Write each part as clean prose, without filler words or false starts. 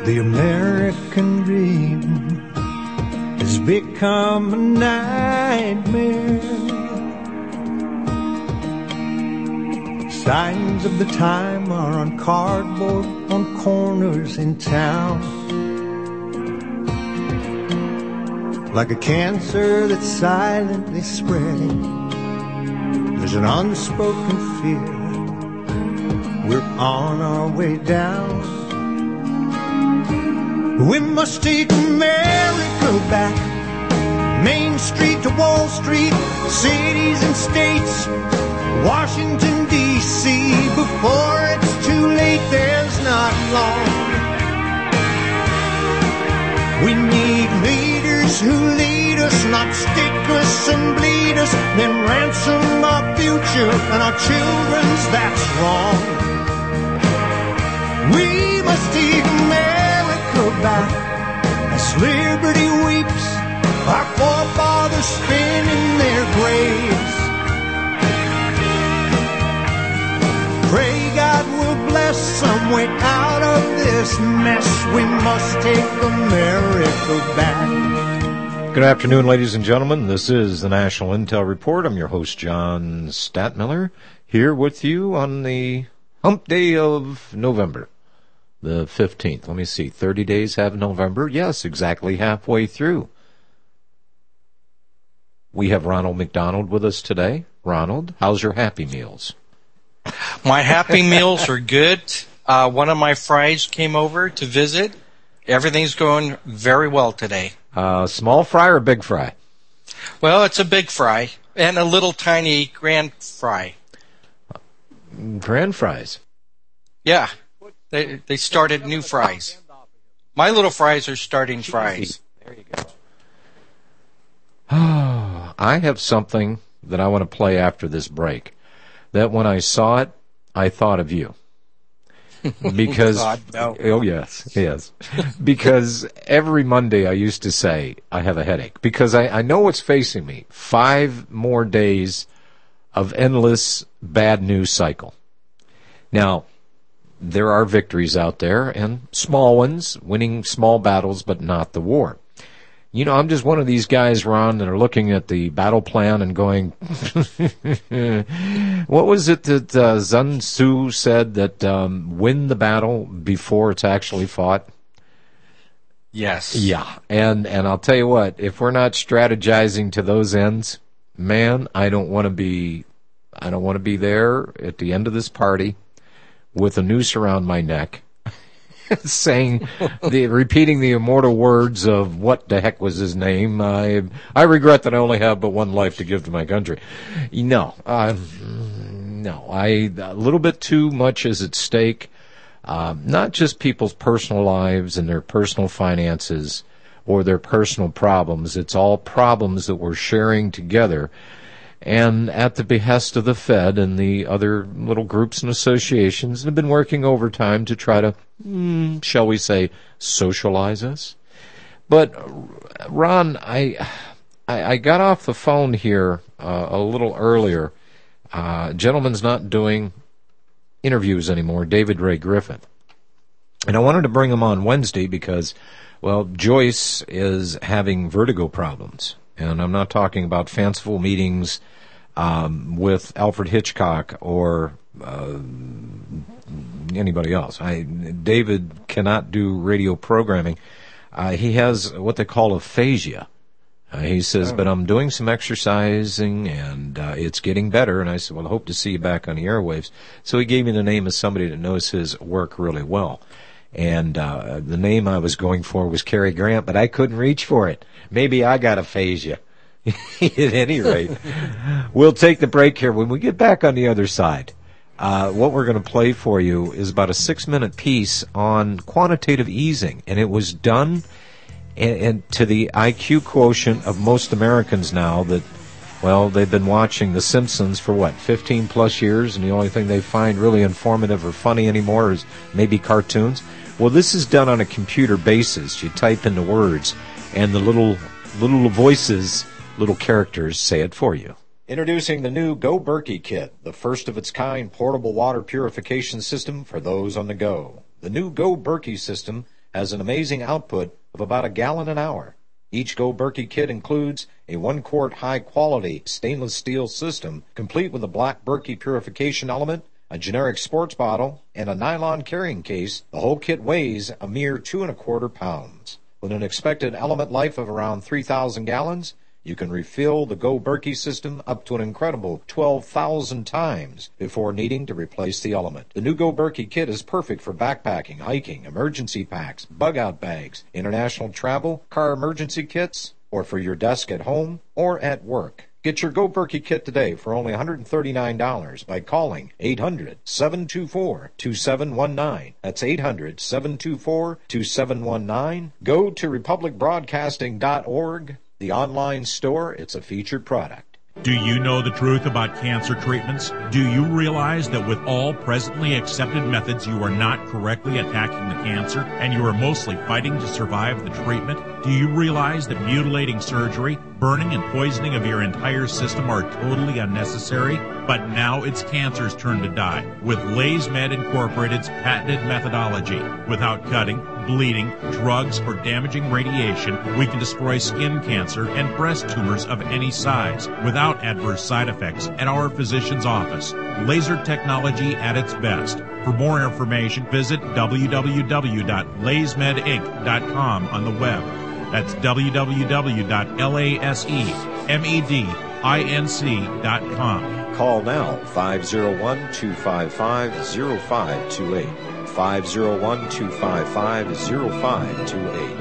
The American dream has become a nightmare. Signs of the time are on cardboard on corners in town. Like a cancer that's silently spreading, there's an unspoken fear. We're on our way down. We must take America back. Main Street to Wall Street, cities and states, Washington, D.C. Before it's too late, there's not long. We need leaders who lead us, not stick us and bleed us, then ransom our future and our children's, that's wrong. We must take America back as liberty weeps, our forefathers spin in their graves. Pray God will bless some way out of this mess. We must take America back. Good afternoon, ladies and gentlemen. This is the National Intel Report. I'm your host, John Statmiller, here with you on the hump day of November, the 15th. Let me see, 30 days have November? Yes, exactly halfway through. We have Ronald McDonald with us today. Ronald, how's your Happy Meals? My Happy Meals are good. One of my fries came over to visit. Everything's going very well today. Small fry or big fry? Well, it's a big fry and a little tiny grand fry. Grand fries? Yeah. They started new fries. My little fries are starting fries. There you go. I have something that I want to play after this break. That when I saw it, I thought of you. Because, God, no. Oh yes. Because every Monday I used to say, I have a headache. Because I know what's facing me. 5 more days of endless bad news cycle. Now, there are victories out there, and small ones, winning small battles, but not the war. You know, I'm just one of these guys, Ron, that are looking at the battle plan and going, what was it that Sun Tzu said, that win the battle before it's actually fought? Yes. Yeah, and I'll tell you what, if we're not strategizing to those ends, man, I don't want to be there at the end of this party with a noose around my neck, repeating the immortal words of what the heck was his name? I regret that I only have but one life to give to my country. No, a little bit too much is at stake. Not just people's personal lives and their personal finances or their personal problems. It's all problems that we're sharing together. And at the behest of the Fed and the other little groups and associations that have been working overtime to try to, shall we say, socialize us. But, Ron, I got off the phone here a little earlier. Gentleman's not doing interviews anymore, David Ray Griffith. And I wanted to bring him on Wednesday because, well, Joyce is having vertigo problems. And I'm not talking about fanciful meetings with Alfred Hitchcock or anybody else. David cannot do radio programming. He has what they call aphasia. He says, but I'm doing some exercising and it's getting better. And I said, well, I hope to see you back on the airwaves. So he gave me the name of somebody that knows his work really well. And the name I was going for was Cary Grant, but I couldn't reach for it. Maybe I got aphasia. At any rate, we'll take the break here. When we get back on the other side, what we're going to play for you is about a 6-minute piece on quantitative easing. And it was done and to the IQ quotient of most Americans now that, well, they've been watching The Simpsons for, 15 plus years, and the only thing they find really informative or funny anymore is maybe cartoons. Well, this is done on a computer basis. You type in the words, and the little voices, little characters say it for you. Introducing the new Go Berkey Kit, the first of its kind portable water purification system for those on the go. The new Go Berkey system has an amazing output of about a gallon an hour. Each Go Berkey kit includes a 1-quart high-quality stainless steel system, complete with a black Berkey purification element, a generic sports bottle, and a nylon carrying case. The whole kit weighs a mere 2¼ pounds. With an expected element life of around 3,000 gallons, you can refill the Go Berkey system up to an incredible 12,000 times before needing to replace the element. The new Go Berkey kit is perfect for backpacking, hiking, emergency packs, bug-out bags, international travel, car emergency kits, or for your desk at home or at work. Get your Go Berkey kit today for only $139 by calling 800-724-2719. That's 800-724-2719. Go to republicbroadcasting.org. The online store, it's a featured product. Do you know the truth about cancer treatments? Do you realize that with all presently accepted methods, you are not correctly attacking the cancer, and you are mostly fighting to survive the treatment? Do you realize that mutilating surgery, burning and poisoning of your entire system are totally unnecessary? But now it's cancer's turn to die with LaysMed Incorporated's patented methodology. Without cutting, bleeding, drugs, or damaging radiation, we can destroy skin cancer and breast tumors of any size without adverse side effects at our physician's office. Laser technology at its best. For more information, visit www.laysmedinc.com on the web. That's www.laysmedinc.com. Call now, 501-255-0528. 501-255-0528.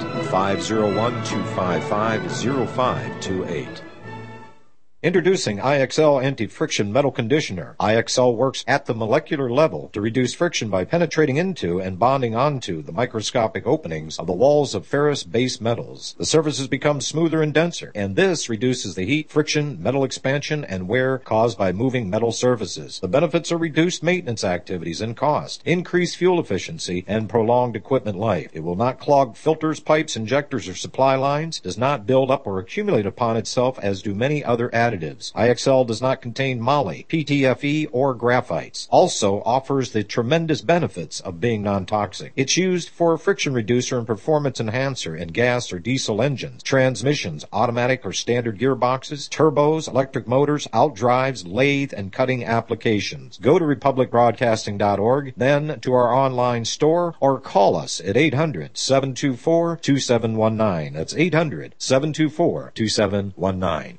501-255-0528. Introducing IXL Anti-Friction Metal Conditioner. IXL works at the molecular level to reduce friction by penetrating into and bonding onto the microscopic openings of the walls of ferrous-based metals. The surfaces become smoother and denser, and this reduces the heat, friction, metal expansion, and wear caused by moving metal surfaces. The benefits are reduced maintenance activities and cost, increased fuel efficiency, and prolonged equipment life. It will not clog filters, pipes, injectors, or supply lines, does not build up or accumulate upon itself as do many other additives. IXL does not contain moly, PTFE, or graphites. Also offers the tremendous benefits of being non-toxic. It's used for a friction reducer and performance enhancer in gas or diesel engines, transmissions, automatic or standard gearboxes, turbos, electric motors, outdrives, lathe, and cutting applications. Go to republicbroadcasting.org, then to our online store, or call us at 800-724-2719. That's 800-724-2719.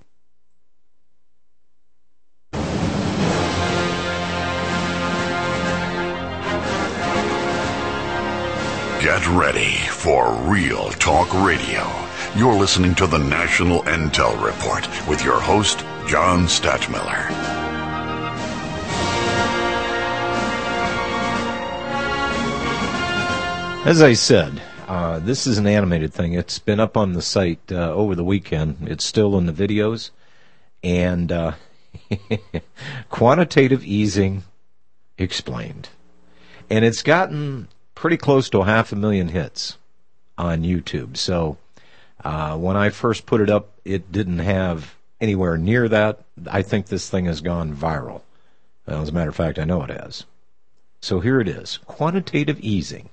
Get ready for Real Talk Radio. You're listening to the National Intel Report with your host, John Stadtmiller. As I said, this is an animated thing. It's been up on the site over the weekend. It's still in the videos. And quantitative easing explained. And it's gotten pretty close to 500,000 hits on YouTube. So when I first put it up, it didn't have anywhere near that. I think this thing has gone viral. Well, as a matter of fact, I know it has. So here it is. Quantitative easing.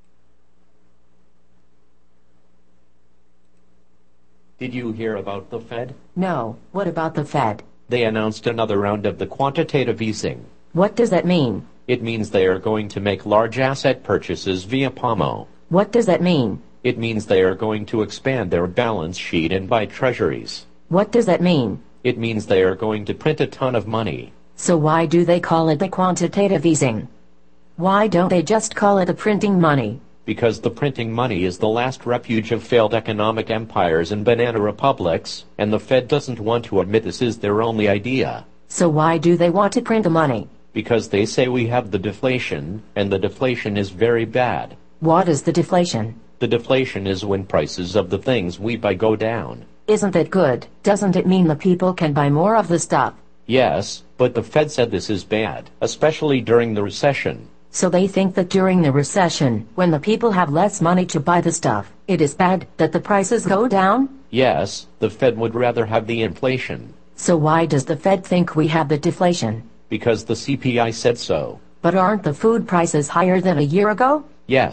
Did you hear about the Fed? No, what about the Fed? They announced another round of the quantitative easing. What does that mean? It means they are going to make large asset purchases via PAMO. What does that mean? It means they are going to expand their balance sheet and buy treasuries. What does that mean? It means they are going to print a ton of money. So why do they call it the quantitative easing? Why don't they just call it the printing money? Because the printing money is the last refuge of failed economic empires and banana republics, and the Fed doesn't want to admit this is their only idea. So why do they want to print the money? Because they say we have the deflation, and the deflation is very bad. What is the deflation? The deflation is when prices of the things we buy go down. Isn't it good? Doesn't it mean the people can buy more of the stuff? Yes, but the Fed said this is bad, especially during the recession. So they think that during the recession, when the people have less money to buy the stuff, it is bad that the prices go down? Yes, the Fed would rather have the inflation. So why does the Fed think we have the deflation? Because the CPI said so. But aren't the food prices higher than a year ago? Yes,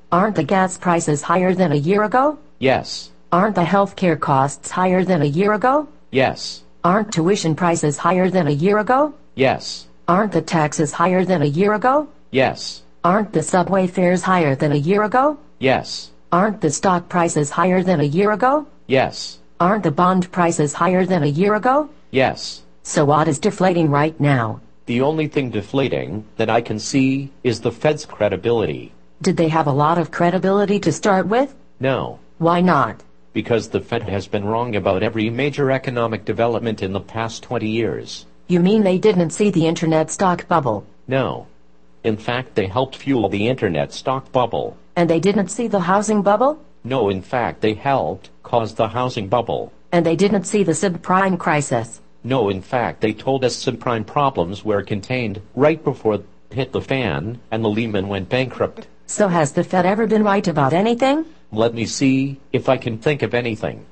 Aren't the gas prices higher than a year ago? Yes. Aren't the healthcare costs higher than a year ago? Yes. Aren't tuition prices higher than a year ago? Yes. Aren't the taxes higher than a year ago? Yes. Aren't the subway fares higher than a year ago? Yes. Aren't the stock prices higher than a year ago? Yes. Aren't the bond prices higher than a year ago? Yes. So what is deflating right now? The only thing deflating that I can see is the Fed's credibility. Did they have a lot of credibility to start with? No. Why not? Because the Fed has been wrong about every major economic development in the past 20 years. You mean they didn't see the internet stock bubble? No. In fact, they helped fuel the internet stock bubble. And they didn't see the housing bubble? No, in fact, they helped cause the housing bubble. And they didn't see the subprime crisis? No, in fact, they told us subprime problems were contained right before it hit the fan and the Lehman went bankrupt. So has the Fed ever been right about anything? Let me see if I can think of anything.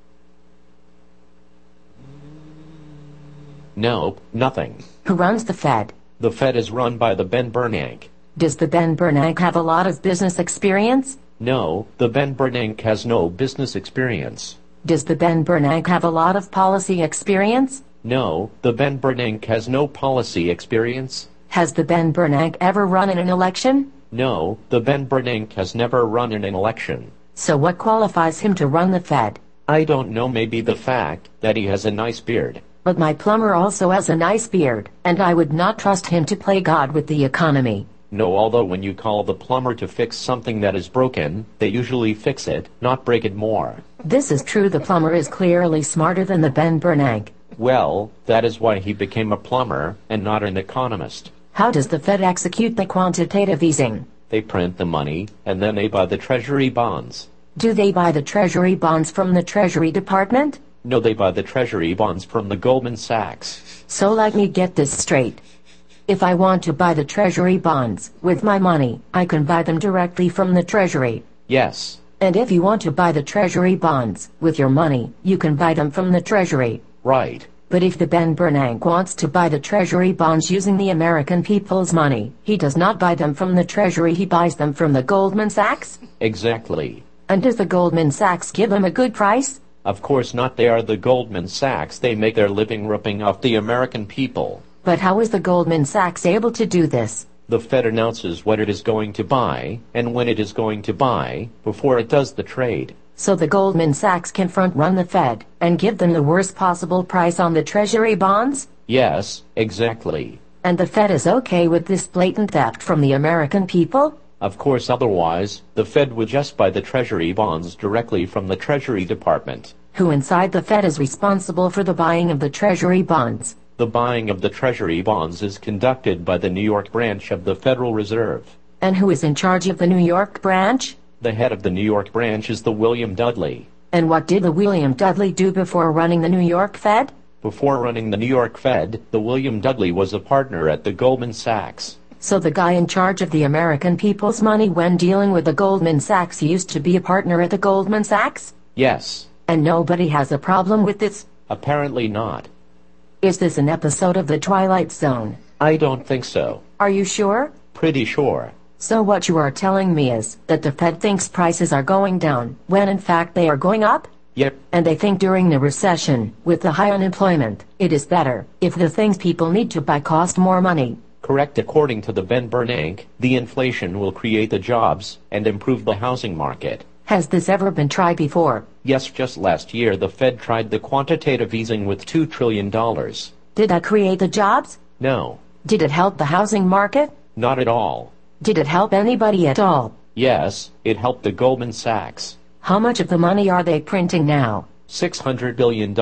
No, nothing. Who runs the Fed? The Fed is run by the Ben Bernanke. Does the Ben Bernanke have a lot of business experience? No, the Ben Bernanke has no business experience. Does the Ben Bernanke have a lot of policy experience? No, the Ben Bernanke has no policy experience. Has the Ben Bernanke ever run in an election? No, the Ben Bernanke has never run in an election. So what qualifies him to run the Fed? I don't know, maybe the fact that he has a nice beard. But my plumber also has a nice beard, and I would not trust him to play God with the economy. No, although when you call the plumber to fix something that is broken, they usually fix it, not break it more. This is true. The plumber is clearly smarter than the Ben Bernanke. Well, that is why he became a plumber and not an economist. How does the Fed execute the quantitative easing? They print the money, and then they buy the Treasury bonds. Do they buy the Treasury bonds from the Treasury Department? No, they buy the Treasury bonds from the Goldman Sachs. So let me get this straight. If I want to buy the Treasury bonds with my money, I can buy them directly from the Treasury. Yes. And if you want to buy the Treasury bonds with your money, you can buy them from the Treasury. Right. But if the Ben Bernanke wants to buy the Treasury bonds using the American people's money, he does not buy them from the Treasury, he buys them from the Goldman Sachs? Exactly. And does the Goldman Sachs give him a good price? Of course not, they are the Goldman Sachs. They make their living ripping off the American people. But how is the Goldman Sachs able to do this? The Fed announces what it is going to buy, and when it is going to buy, before it does the trade. So the Goldman Sachs can front-run the Fed and give them the worst possible price on the Treasury bonds? Yes, exactly. And the Fed is okay with this blatant theft from the American people? Of course, otherwise, the Fed would just buy the Treasury bonds directly from the Treasury Department. Who inside the Fed is responsible for the buying of the Treasury bonds? The buying of the Treasury bonds is conducted by the New York branch of the Federal Reserve. And who is in charge of the New York branch? The head of the New York branch is the William Dudley. And what did the William Dudley do before running the New York Fed? Before running the New York Fed, the William Dudley was a partner at the Goldman Sachs. So the guy in charge of the American people's money when dealing with the Goldman Sachs used to be a partner at the Goldman Sachs? Yes. And nobody has a problem with this? Apparently not. Is this an episode of The Twilight Zone? I don't think so. Are you sure? Pretty sure. So what you are telling me is that the Fed thinks prices are going down, when in fact they are going up? Yep. And they think during the recession, with the high unemployment, it is better if the things people need to buy cost more money. Correct. According to the Ben Bernanke, the inflation will create the jobs and improve the housing market. Has this ever been tried before? Yes, just last year the Fed tried the quantitative easing with $2 trillion. Did that create the jobs? No. Did it help the housing market? Not at all. Did it help anybody at all? Yes, it helped the Goldman Sachs. How much of the money are they printing now? $600 billion.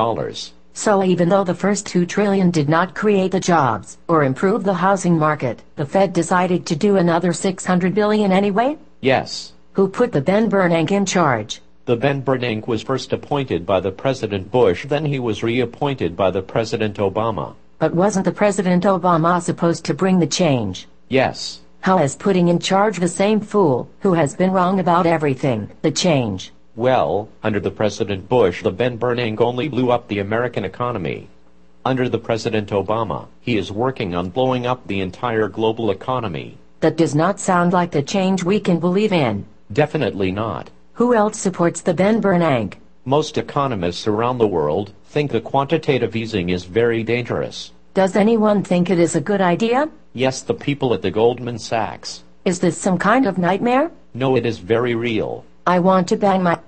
So even though the first $2 trillion did not create the jobs or improve the housing market, the Fed decided to do another $600 billion anyway? Yes. Who put the Ben Bernanke in charge? The Ben Bernanke was first appointed by the President Bush, then he was reappointed by the President Obama. But wasn't the President Obama supposed to bring the change? Yes. How is putting in charge the same fool, who has been wrong about everything, the change? Well, under the President Bush, the Ben Bernanke only blew up the American economy. Under the President Obama, he is working on blowing up the entire global economy. That does not sound like the change we can believe in. Definitely not. Who else supports the Ben Bernanke? Most economists around the world think the quantitative easing is very dangerous. Does anyone think it is a good idea? Yes, the people at the Goldman Sachs. Is this some kind of nightmare? No, it is very real. I want to bang my...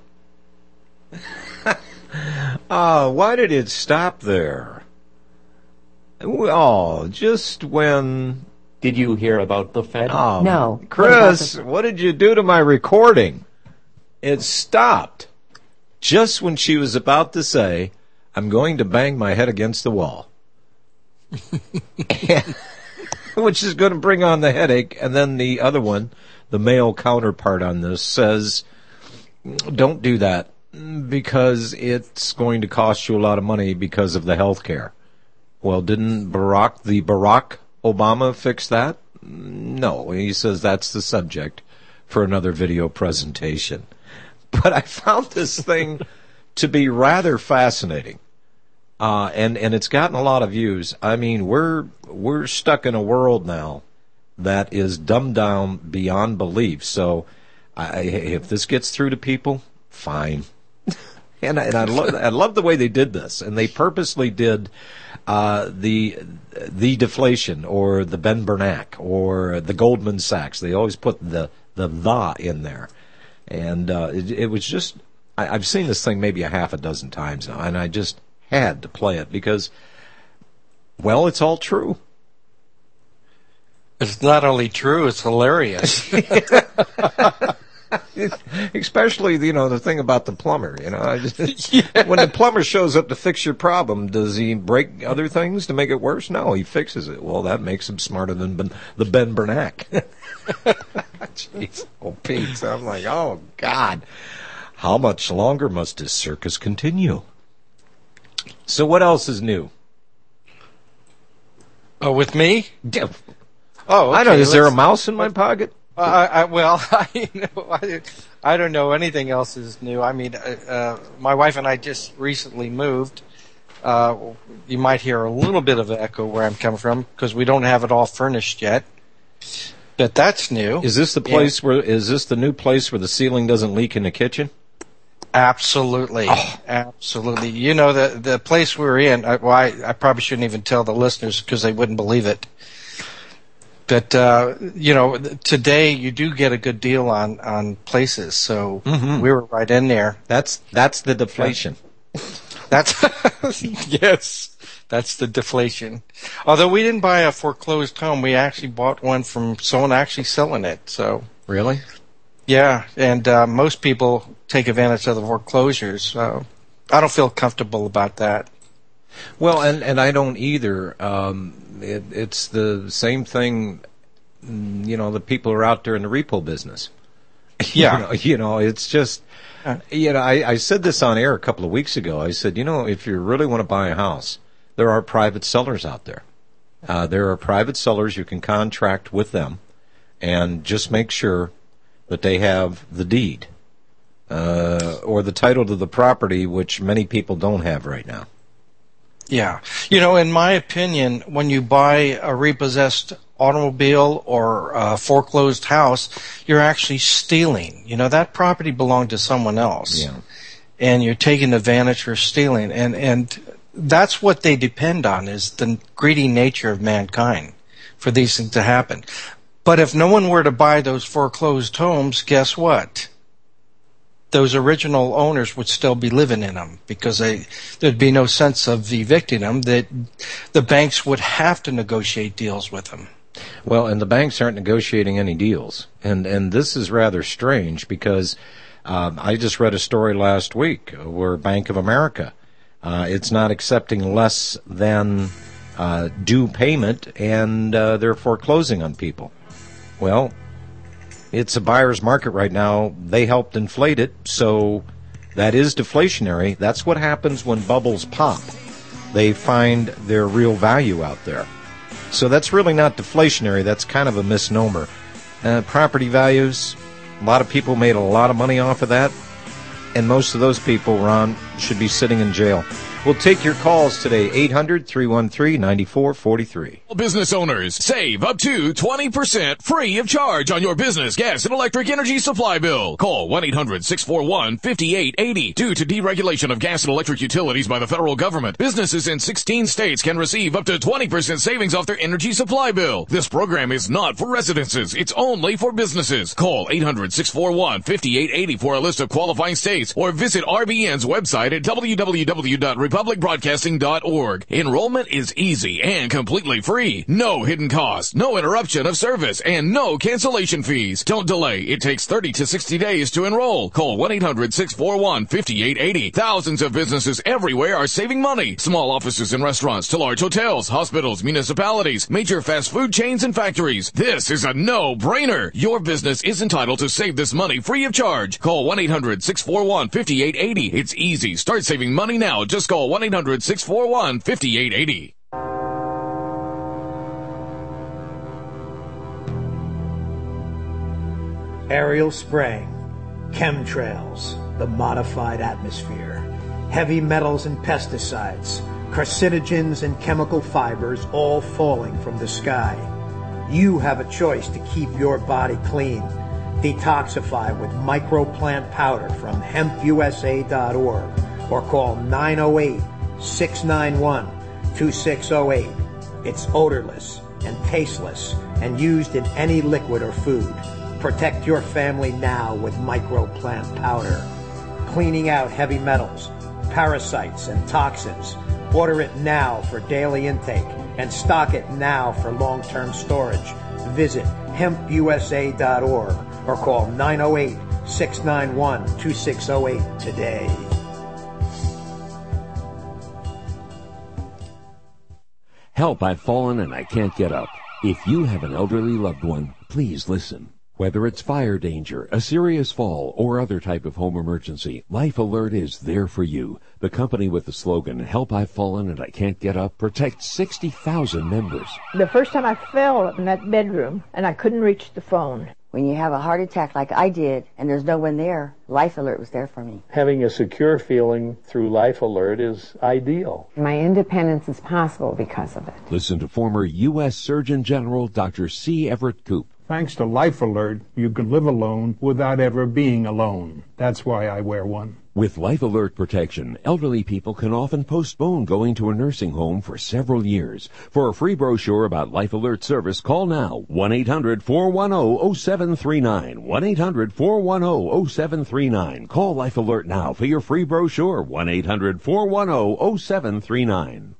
Why did it stop there? Oh, just when... Did you hear about the Fed? Oh, No. Chris, what did you do to my recording? It stopped just when she was about to say, I'm going to bang my head against the wall. Which is going to bring on the headache. And then the other one, the male counterpart on this, says, don't do that because it's going to cost you a lot of money because of the health care. Well, didn't Barack Obama fix that? No, he says that's the subject for another video presentation. But I found this thing to be rather fascinating. And it's gotten a lot of views. I mean, we're stuck in a world now that is dumbed down beyond belief. So if this gets through to people, fine. and I love the way they did this. And they purposely did the deflation or the Ben Bernanke or the Goldman Sachs. They always put the in there. And it was just, I've seen this thing maybe a half a dozen times now, and I just had to play it because, well, it's all true. It's not only true, it's hilarious. Especially, the thing about the plumber, When the plumber shows up to fix your problem, does he break other things to make it worse? No, he fixes it. Well, that makes him smarter than the Ben Bernanke. Jeez, Pete. So I'm like, oh, God. How much longer must this circus continue? So what else is new? Oh, with me? Yeah. Oh, okay. I don't know. Is there a mouse in my pocket? I don't know anything else is new. I mean, my wife and I just recently moved. You might hear a little bit of echo where I'm coming from because we don't have it all furnished yet. But that's new. Is this the place is this the new place where the ceiling doesn't leak in the kitchen? Absolutely. Oh. Absolutely. The place we're in, I probably shouldn't even tell the listeners because they wouldn't believe it. But, today you do get a good deal on places. So we were right in there. That's the deflation. Yes, that's the deflation. Although we didn't buy a foreclosed home, we actually bought one from someone actually selling it. So really? Yeah, and most people take advantage of the foreclosures. So I don't feel comfortable about that. Well, and I don't either. It's the same thing. The people are out there in the repo business. Yeah. It's just. I said this on air a couple of weeks ago. I said, if you really want to buy a house, there are private sellers out there. There are private sellers. You can contract with them and just make sure that they have the deed or the title to the property, which many people don't have right now. Yeah. In my opinion, when you buy a repossessed automobile or a foreclosed house, you're actually stealing. That property belonged to someone else. Yeah. And you're taking advantage or stealing. And that's what they depend on, is the greedy nature of mankind for these things to happen. But if no one were to buy those foreclosed homes, guess what? Those original owners would still be living in them because there'd be no sense of evicting them. That the banks would have to negotiate deals with them. Well, and the banks aren't negotiating any deals. And this is rather strange because I just read a story last week where Bank of America, it's not accepting less than due payment, and they're foreclosing on people. Well, it's a buyer's market right now. They helped inflate it, so that is deflationary. That's what happens when bubbles pop. They find their real value out there. So that's really not deflationary. That's kind of a misnomer. Property values, a lot of people made a lot of money off of that, and most of those people, Ron, should be sitting in jail. We'll take your calls today, 800-313-9443. Business owners, save up to 20% free of charge on your business gas and electric energy supply bill. Call 1-800-641-5880. Due to deregulation of gas and electric utilities by the federal government, businesses in 16 states can receive up to 20% savings off their energy supply bill. This program is not for residences. It's only for businesses. Call 800-641-5880 for a list of qualifying states or visit RBN's website at www.republicbroadcasting.org. Enrollment is easy and completely free. No hidden costs, no interruption of service, and no cancellation fees. Don't delay. It takes 30 to 60 days to enroll. Call 1-800-641-5880. Thousands of businesses everywhere are saving money. Small offices and restaurants to large hotels, hospitals, municipalities, major fast food chains, and factories. This is a no-brainer. Your business is entitled to save this money free of charge. Call 1-800-641-5880. It's easy. Start saving money now. Just call 1-800-641-5880. Aerial spraying, chemtrails, the modified atmosphere, heavy metals and pesticides, carcinogens and chemical fibers all falling from the sky. You have a choice to keep your body clean. Detoxify with microplant powder from hempusa.org or call 908-691-2608. It's odorless and tasteless and used in any liquid or food. Protect your family now with microplant powder. Cleaning out heavy metals, parasites, and toxins. Order it now for daily intake and stock it now for long-term storage. Visit hempusa.org or call 908-691-2608 today. Help, I've fallen and I can't get up. If you have an elderly loved one, please listen. Whether it's fire danger, a serious fall, or other type of home emergency, Life Alert is there for you. The company with the slogan, Help, I've Fallen and I Can't Get Up, protects 60,000 members. The first time I fell in that bedroom and I couldn't reach the phone. When you have a heart attack like I did and there's no one there, Life Alert was there for me. Having a secure feeling through Life Alert is ideal. My independence is possible because of it. Listen to former U.S. Surgeon General Dr. C. Everett Koop. Thanks to Life Alert, you can live alone without ever being alone. That's why I wear one. With Life Alert protection, elderly people can often postpone going to a nursing home for several years. For a free brochure about Life Alert service, call now 1-800-410-0739. 1-800-410-0739. Call Life Alert now for your free brochure. 1-800-410-0739.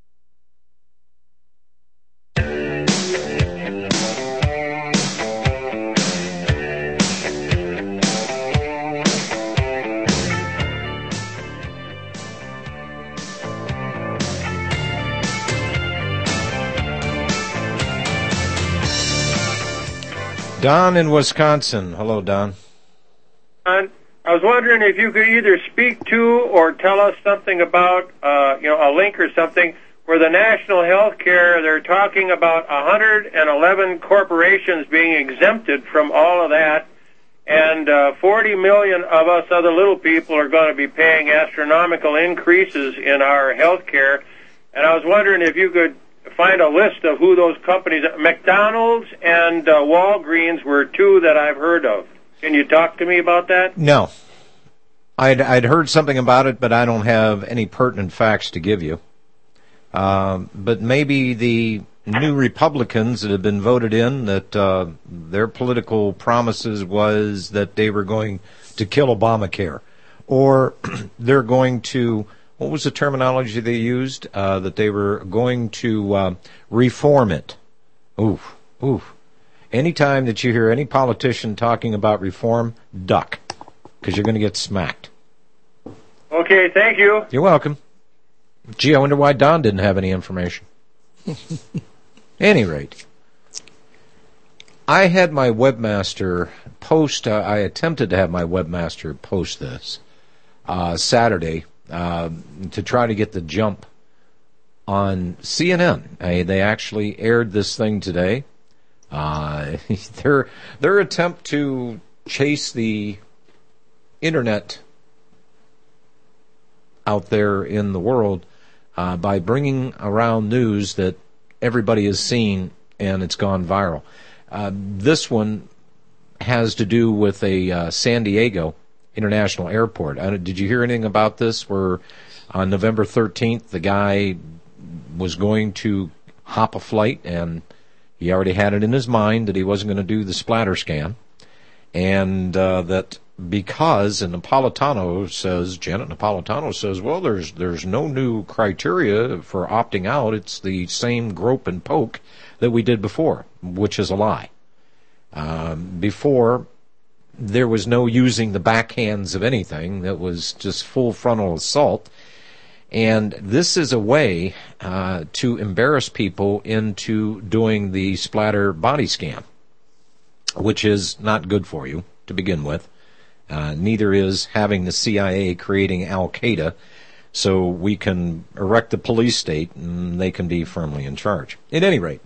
Don in Wisconsin. Hello, Don. I was wondering if you could either speak to or tell us something about, a link or something where the national health care, they're talking about 111 corporations being exempted from all of that, and 40 million of us other little people are going to be paying astronomical increases in our health care. And I was wondering if you could find a list of who those companies are. McDonald's and Walgreens were two that I've heard of. Can you talk to me about that? No. I'd heard something about it, but I don't have any pertinent facts to give you. But maybe the new Republicans that have been voted in, that their political promises was that they were going to kill Obamacare, or they're going to, what was the terminology they used? That they were going to reform it. Oof. Anytime that you hear any politician talking about reform, duck, because you're going to get smacked. Okay, thank you. You're welcome. Gee, I wonder why Don didn't have any information. Any rate, I had my webmaster post, I attempted to have my webmaster post this Saturday to try to get the jump on CNN. They actually aired this thing today. Their attempt to chase the internet out there in the world by bringing around news that everybody has seen and it's gone viral. This one has to do with a San Diego International Airport. Did you hear anything about this, where on November 13th the guy was going to hop a flight and he already had it in his mind that he wasn't going to do the splatter scan, and that because, and Janet Napolitano says, well, there's no new criteria for opting out. It's the same grope and poke that we did before, which is a lie. Before, there was no using the backhands of anything. That was just full frontal assault. And this is a way to embarrass people into doing the splatter body scan, which is not good for you to begin with. Neither is having the CIA creating Al-Qaeda so we can erect the police state and they can be firmly in charge. At any rate,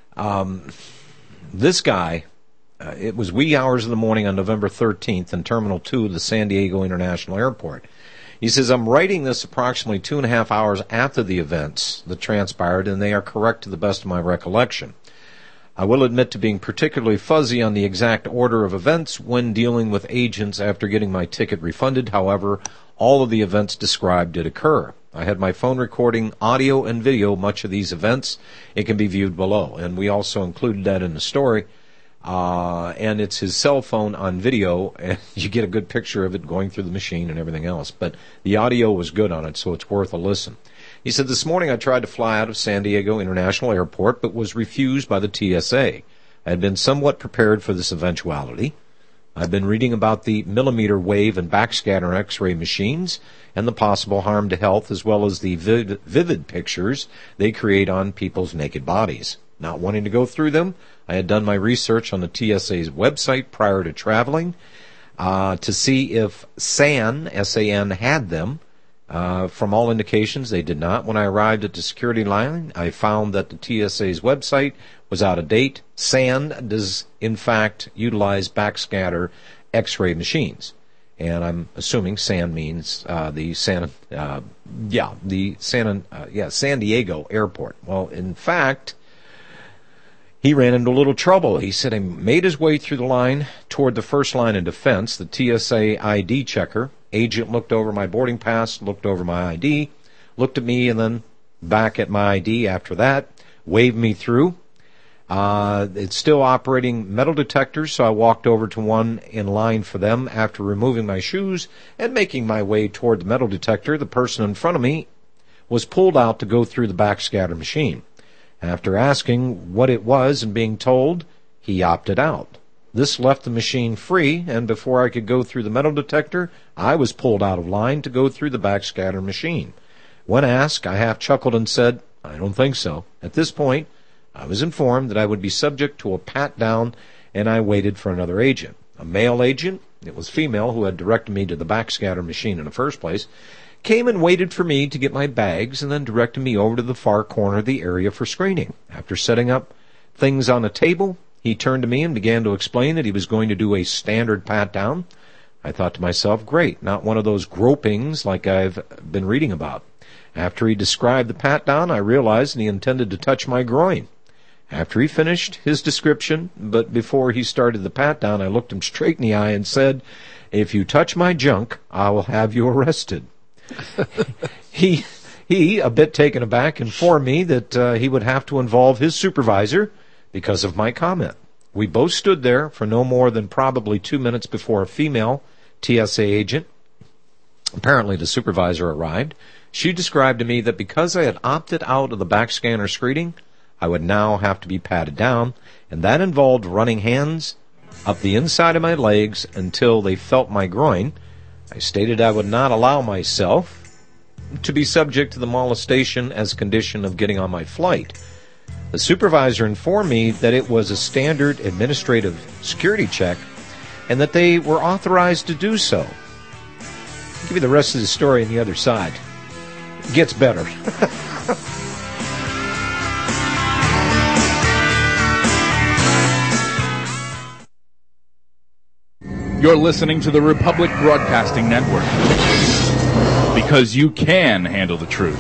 this guy, it was wee hours of the morning on November 13th in Terminal 2 of the San Diego International Airport. He says, I'm writing this approximately 2.5 hours after the events that transpired, and they are correct to the best of my recollection. I will admit to being particularly fuzzy on the exact order of events when dealing with agents after getting my ticket refunded. However, all of the events described did occur. I had my phone recording audio and video much of these events. It can be viewed below. And we also included that in the story. And it's his cell phone on video, and you get a good picture of it going through the machine and everything else. But the audio was good on it, so it's worth a listen. He said, this morning I tried to fly out of San Diego International Airport, but was refused by the TSA. I had been somewhat prepared for this eventuality. I've been reading about the millimeter wave and backscatter X-ray machines and the possible harm to health, as well as the vivid pictures they create on people's naked bodies. Not wanting to go through them, I had done my research on the TSA's website prior to traveling to see if SAN, S-A-N, had them. From all indications, they did not. When I arrived at the security line, I found that the TSA's website was out of date. SAN does, in fact, utilize backscatter X-ray machines. And I'm assuming SAN means San Diego Airport. Well, in fact, he ran into a little trouble. He said he made his way through the line toward the first line of defense, the TSA ID checker. Agent looked over my boarding pass, looked over my ID, looked at me, and then back at my ID after that, waved me through. It's still operating metal detectors, so I walked over to one in line for them. After removing my shoes and making my way toward the metal detector, the person in front of me was pulled out to go through the backscatter machine. After asking what it was and being told, he opted out. This left the machine free, and before I could go through the metal detector, I was pulled out of line to go through the backscatter machine. When asked, I half chuckled and said, I don't think so. At this point, I was informed that I would be subject to a pat-down, and I waited for another agent. A male agent, it was female who had directed me to the backscatter machine in the first place, came and waited for me to get my bags and then directed me over to the far corner of the area for screening. After setting up things on a table, he turned to me and began to explain that he was going to do a standard pat-down. I thought to myself, great, not one of those gropings like I've been reading about. After he described the pat-down, I realized that he intended to touch my groin. After he finished his description, but before he started the pat-down, I looked him straight in the eye and said, if you touch my junk, I will have you arrested. He, a bit taken aback, informed me that he would have to involve his supervisor because of my comment. We both stood there for no more than probably 2 minutes before a female TSA agent, apparently the supervisor, arrived. She described to me that because I had opted out of the backscanner screening, I would now have to be patted down, and that involved running hands up the inside of my legs until they felt my groin. I stated I would not allow myself to be subject to the molestation as a condition of getting on my flight. The supervisor informed me that it was a standard administrative security check and that they were authorized to do so. I'll give you the rest of the story on the other side. It gets better. You're listening to the Republic Broadcasting Network because you can handle the truth.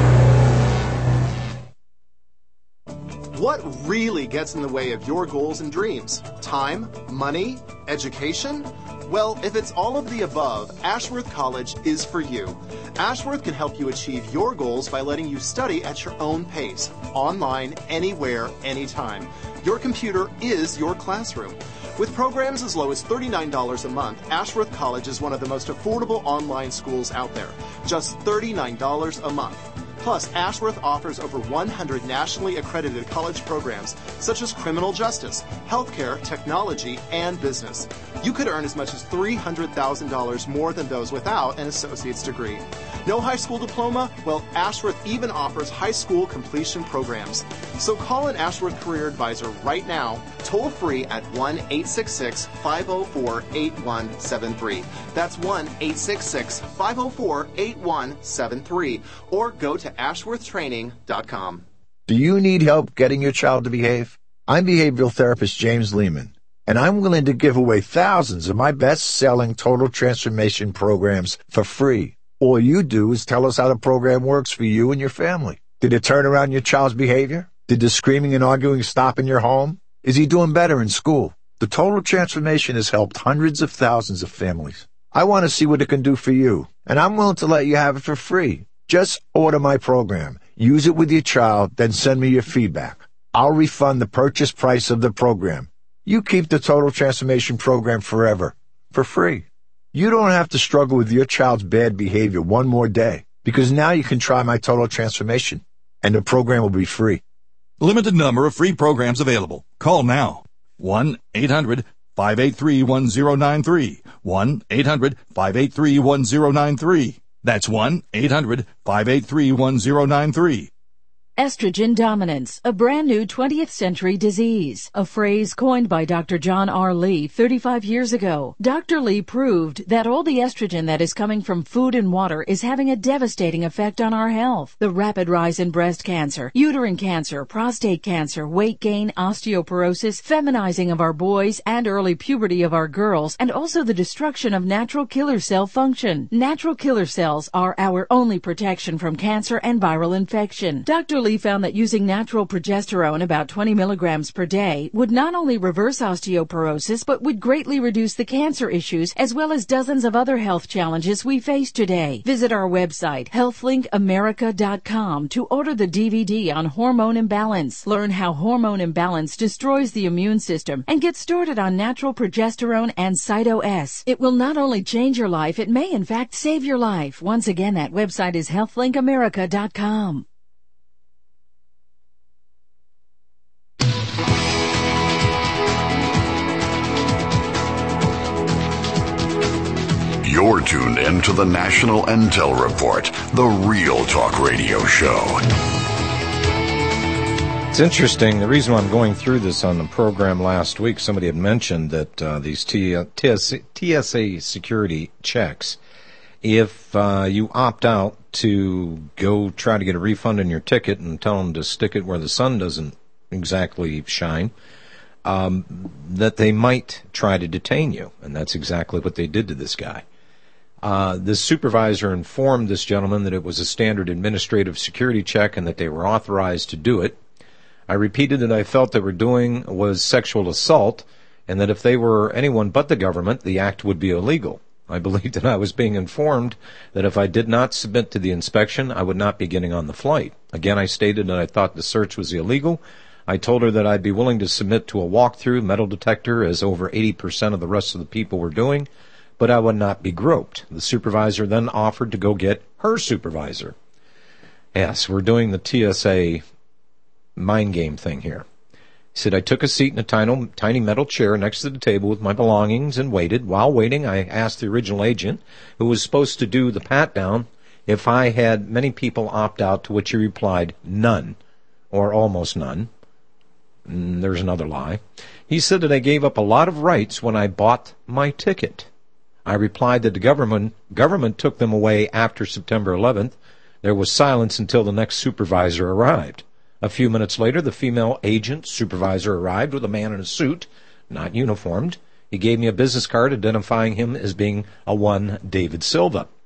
What really gets in the way of your goals and dreams? Time? Money? Education? Well, if it's all of the above, Ashworth College is for you. Ashworth can help you achieve your goals by letting you study at your own pace, online, anywhere, anytime. Your computer is your classroom. With programs as low as $39 a month, Ashworth College is one of the most affordable online schools out there. Just $39 a month. Plus, Ashworth offers over 100 nationally accredited college programs, such as criminal justice, healthcare, technology, and business. You could earn as much as $300,000 more than those without an associate's degree. No high school diploma? Well, Ashworth even offers high school completion programs. So call an Ashworth Career Advisor right now, toll free at 1-866-504-8173. That's 1-866-504-8173. Or go to ashworthtraining.com. Do you need help getting your child to behave? I'm behavioral therapist James Lehman, and I'm willing to give away thousands of my best-selling total transformation programs for free. All you do is tell us how the program works for you and your family. Did it turn around your child's behavior? Did the screaming and arguing stop in your home? Is he doing better in school? The total transformation has helped hundreds of thousands of families. I want to see what it can do for you, and I'm willing to let you have it for free. Just order my program, use it with your child, then send me your feedback. I'll refund the purchase price of the program. You keep the Total Transformation Program forever, for free. You don't have to struggle with your child's bad behavior one more day, because now you can try my Total Transformation, and the program will be free. Limited number of free programs available. Call now. 1-800-583-1093. 1-800-583-1093. That's 1-800-583-1093. Estrogen dominance, a brand new 20th century disease, a phrase coined by Dr. John R. Lee 35 years ago. Dr. Lee proved that all the estrogen that is coming from food and water is having a devastating effect on our health. The rapid rise in breast cancer, uterine cancer, prostate cancer, weight gain, osteoporosis, feminizing of our boys, and early puberty of our girls, and also the destruction of natural killer cell function. Natural killer cells are our only protection from cancer and viral infection. Dr. Lee found that using natural progesterone, about 20 milligrams per day, would not only reverse osteoporosis, but would greatly reduce the cancer issues as well as dozens of other health challenges we face today. Visit our website, healthlinkAmerica.com, to order the DVD on hormone imbalance. Learn how hormone imbalance destroys the immune system and get started on natural progesterone and Cyto-S. It will not only change your life, it may in fact save your life. Once again, that website is healthlinkAmerica.com. You're tuned in to the National Intel Report, the Real Talk Radio Show. It's interesting. The reason why I'm going through this on the program last week, somebody had mentioned that these TSA security checks, if you opt out to go try to get a refund on your ticket and tell them to stick it where the sun doesn't exactly shine, that they might try to detain you. And that's exactly what they did to this guy. This supervisor informed this gentleman that it was a standard administrative security check and that they were authorized to do it. I repeated that I felt they were doing was sexual assault and that if they were anyone but the government, the act would be illegal. I believed that I was being informed that if I did not submit to the inspection, I would not be getting on the flight. Again, I stated that I thought the search was illegal. I told her that I'd be willing to submit to a walkthrough metal detector, as over 80% of the rest of the people were doing, but I would not be groped. The supervisor then offered to go get her supervisor. Yes, we're doing the TSA mind game thing here. He said, I took a seat in a tiny metal chair next to the table with my belongings and waited. While waiting, I asked the original agent, who was supposed to do the pat-down, if I had many people opt out, to which he replied, none, or almost none. There's another lie. He said that I gave up a lot of rights when I bought my ticket. I replied that the government took them away after September 11th. There was silence until the next supervisor arrived. A few minutes later, the female agent supervisor arrived with a man in a suit, not uniformed. He gave me a business card identifying him as being a one David Silva.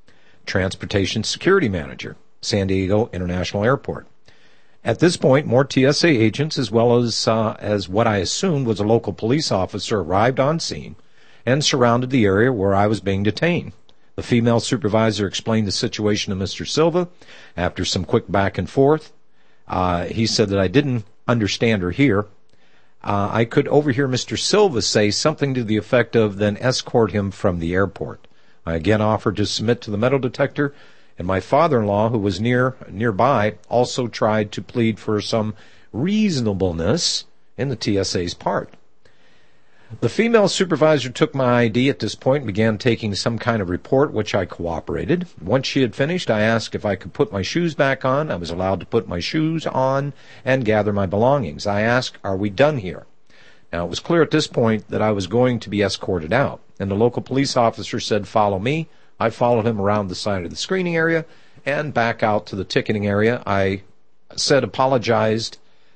Transportation Security Manager, San Diego International Airport. At this point, more TSA agents, as well as what I assumed was a local police officer, arrived on scene and surrounded the area where I was being detained. The female supervisor explained the situation to Mr. Silva. After some quick back and forth, he said that I didn't understand or hear. I could overhear Mr. Silva say something to the effect of, then escort him from the airport. I again offered to submit to the metal detector, and my father-in-law, who was nearby, also tried to plead for some reasonableness in the TSA's part. The female supervisor took my ID at this point and began taking some kind of report, which I cooperated. Once she had finished, I asked if I could put my shoes back on. I was allowed to put my shoes on and gather my belongings. I asked, "Are we done here?" Now, it was clear at this point that I was going to be escorted out, and the local police officer said, "Follow me." I followed him around the side of the screening area and back out to the ticketing area. I said apologized.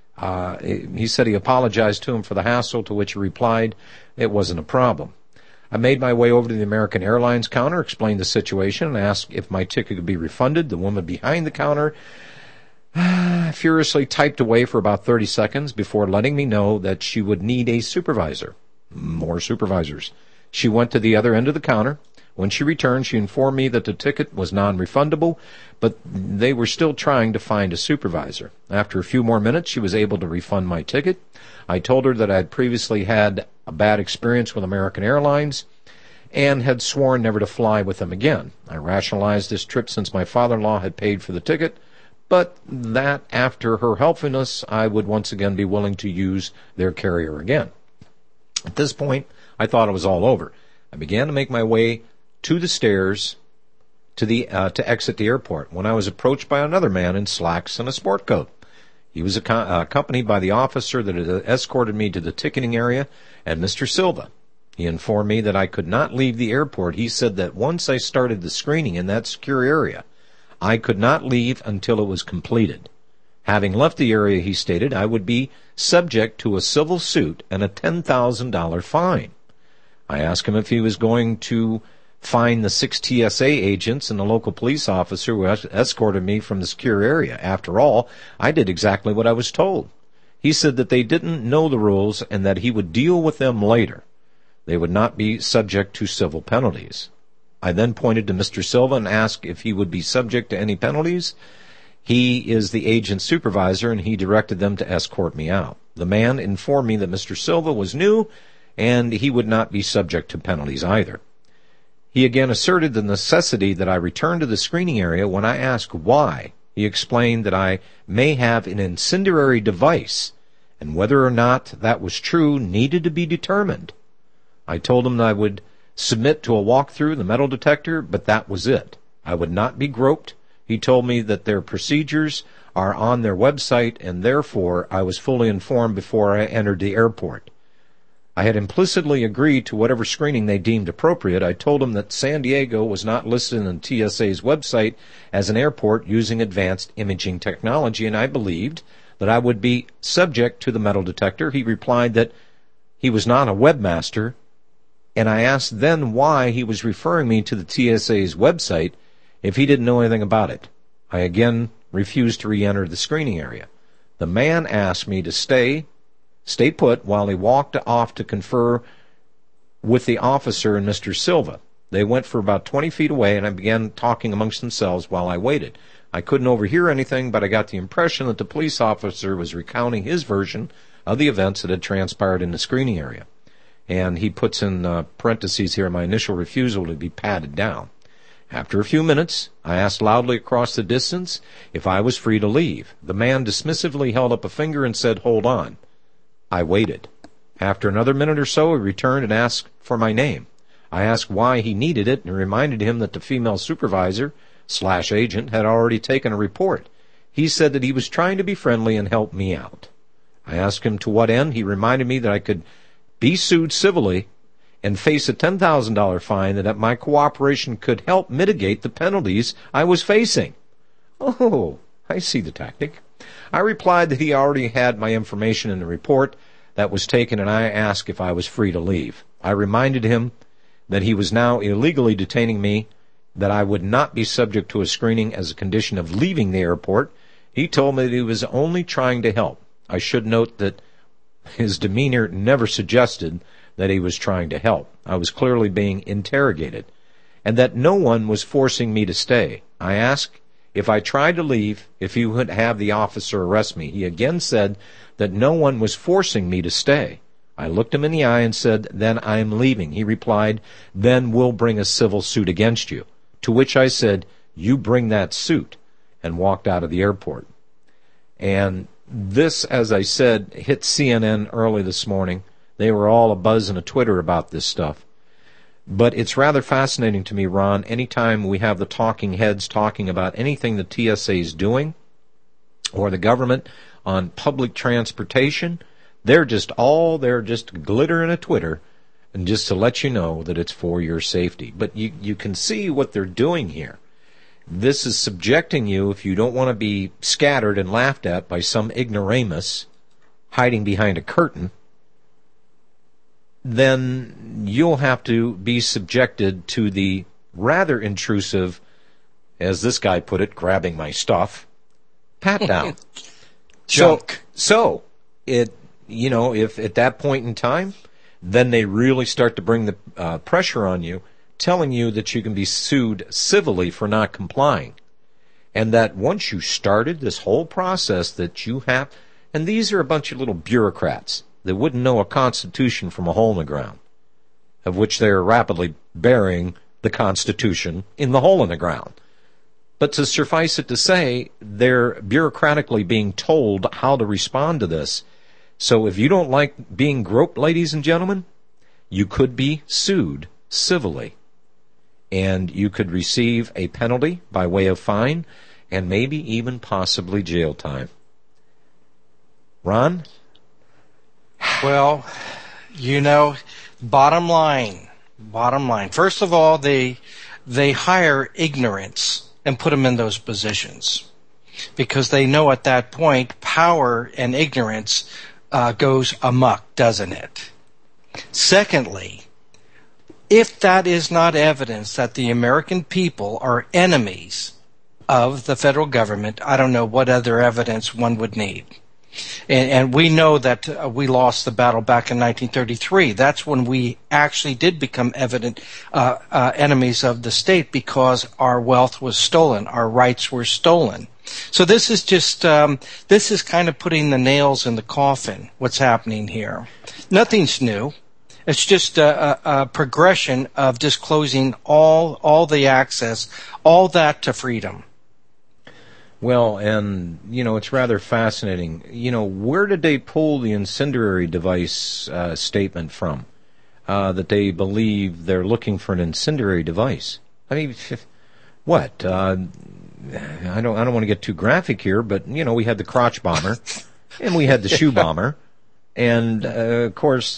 He said he apologized to him for the hassle, to which he replied it wasn't a problem. I made my way over to the American Airlines counter, explained the situation, and asked if my ticket could be refunded. The woman behind the counter furiously typed away for about 30 seconds before letting me know that she would need a supervisor. More supervisors. She went to the other end of the counter. When she returned, she informed me that the ticket was non-refundable, but they were still trying to find a supervisor. After a few more minutes, she was able to refund my ticket. I told her that I had previously had a bad experience with American Airlines and had sworn never to fly with them again. I rationalized this trip since my father-in-law had paid for the ticket, but that after her helpfulness, I would once again be willing to use their carrier again. At this point, I thought it was all over. I began to make my way to the stairs to exit the airport when I was approached by another man in slacks and a sport coat. He was accompanied by the officer that had escorted me to the ticketing area and Mr. Silva. He informed me that I could not leave the airport. He said that once I started the screening in that secure area, I could not leave until it was completed. Having left the area, he stated, I would be subject to a civil suit and a $10,000 fine. I asked him if he was going to fine the 6 TSA agents and the local police officer who escorted me from the secure area. After all, I did exactly what I was told. He said that they didn't know the rules and that he would deal with them later. They would not be subject to civil penalties. I then pointed to Mr. Silva and asked if he would be subject to any penalties. He is the agent supervisor, and he directed them to escort me out. The man informed me that Mr. Silva was new and he would not be subject to penalties either. He again asserted the necessity that I return to the screening area. When I asked why, he explained that I may have an incendiary device, and whether or not that was true needed to be determined. I told him that I would submit to a walkthrough the metal detector, but that was it. I would not be groped. He told me that their procedures are on their website, and therefore I was fully informed before I entered the airport. I had implicitly agreed to whatever screening they deemed appropriate. I told them that San Diego was not listed on TSA's website as an airport using advanced imaging technology, and I believed that I would be subject to the metal detector. He replied that he was not a webmaster, and I asked then why he was referring me to the TSA's website if he didn't know anything about it. I again refused to re-enter the screening area. The man asked me to stay put while he walked off to confer with the officer and Mr. Silva. They went for about 20 feet away, and I began talking amongst themselves while I waited. I couldn't overhear anything, but I got the impression that the police officer was recounting his version of the events that had transpired in the screening area. And he puts in parentheses here, my initial refusal to be patted down. After a few minutes, I asked loudly across the distance if I was free to leave. The man dismissively held up a finger and said, "Hold on." I waited. After another minute or so, he returned and asked for my name. I asked why he needed it and reminded him that the female supervisor/agent had already taken a report. He said that he was trying to be friendly and help me out. I asked him to what end. He reminded me that I could be sued civilly and face a $10,000 fine, and that my cooperation could help mitigate the penalties I was facing. Oh, I see the tactic. I replied that he already had my information in the report that was taken, and I asked if I was free to leave. I reminded him that he was now illegally detaining me that I would not be subject to a screening as a condition of leaving the airport. He told me that he was only trying to help. I should note that his demeanor never suggested that he was trying to help. I was clearly being interrogated, and that no one was forcing me to stay. I asked if I tried to leave, if he would have the officer arrest me. He again said that no one was forcing me to stay. I looked him in the eye and said, "Then I am leaving." He replied, "Then we'll bring a civil suit against you." To which I said, "You bring that suit," and walked out of the airport. And this, as I said, hit CNN early this morning. They were all abuzz in a Twitter about this stuff. But it's rather fascinating to me, Ron, anytime we have the talking heads talking about anything the TSA is doing or the government on public transportation, they're just glitter in a Twitter, and just to let you know that it's for your safety. But you can see what they're doing here. This is subjecting you, if you don't want to be scattered and laughed at by some ignoramus hiding behind a curtain, then you'll have to be subjected to the rather intrusive, as this guy put it, grabbing my stuff, pat down. Junk. So it, if at that point in time, then they really start to bring the pressure on you, telling you that you can be sued civilly for not complying. And that once you started this whole process that you have, and these are a bunch of little bureaucrats that wouldn't know a constitution from a hole in the ground, of which they are rapidly burying the Constitution in the hole in the ground. But to suffice it to say, they're bureaucratically being told how to respond to this. So if you don't like being groped, ladies and gentlemen, you could be sued civilly. And you could receive a penalty by way of fine and maybe even possibly jail time. Ron? Well, bottom line. First of all, they hire ignorance and put them in those positions because they know at that point power and ignorance goes amok, doesn't it? Secondly, if that is not evidence that the American people are enemies of the federal government, I don't know what other evidence one would need. And we know that we lost the battle back in 1933. That's when we actually did become enemies of the state because our wealth was stolen, our rights were stolen. So this is just this is kind of putting the nails in the coffin. What's happening here? Nothing's new. It's just a progression of disclosing all the access, all that to freedom. Well, and, it's rather fascinating. Where did they pull the incendiary device statement from? That they believe they're looking for an incendiary device. I mean, what? I don't want to get too graphic here, but, we had the crotch bomber, and we had the shoe bomber, and, of course,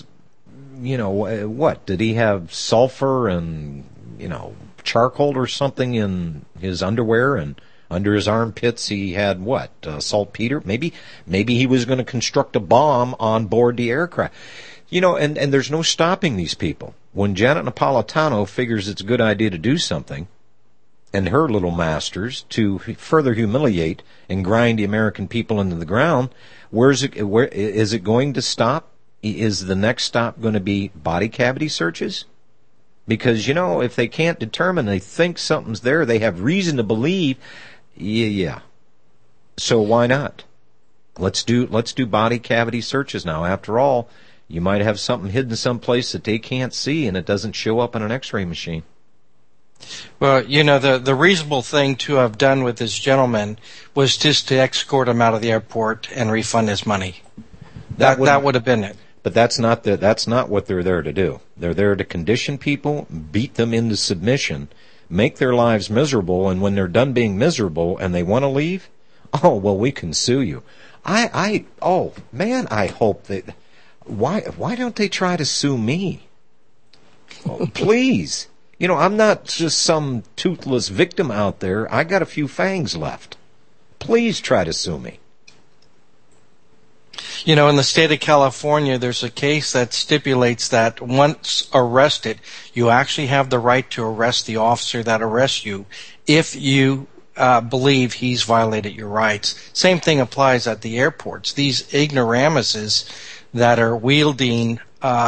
what? Did he have sulfur and, charcoal or something in his underwear, and under his armpits he had what? Saltpeter? Maybe he was going to construct a bomb on board the aircraft. And there's no stopping these people. When Janet Napolitano figures it's a good idea to do something, and her little masters to further humiliate and grind the American people into the ground, where is it going to stop? Is the next stop going to be body cavity searches? Because, if they can't determine, they think something's there, they have reason to believe, yeah. So why not? Let's do body cavity searches now. After all, you might have something hidden someplace that they can't see and it doesn't show up on an x-ray machine. Well, the reasonable thing to have done with this gentleman was just to escort him out of the airport and refund his money. That would have been it. But that's not what they're there to do. They're there to condition people, beat them into submission, make their lives miserable, and when they're done being miserable and they want to leave, we can sue you. I hope that. Why don't they try to sue me? Oh, please. I'm not just some toothless victim out there. I got a few fangs left. Please try to sue me. You know, in the state of California, there's a case that stipulates that once arrested, you actually have the right to arrest the officer that arrests you if you believe he's violated your rights. Same thing applies at the airports. These ignoramuses that are wielding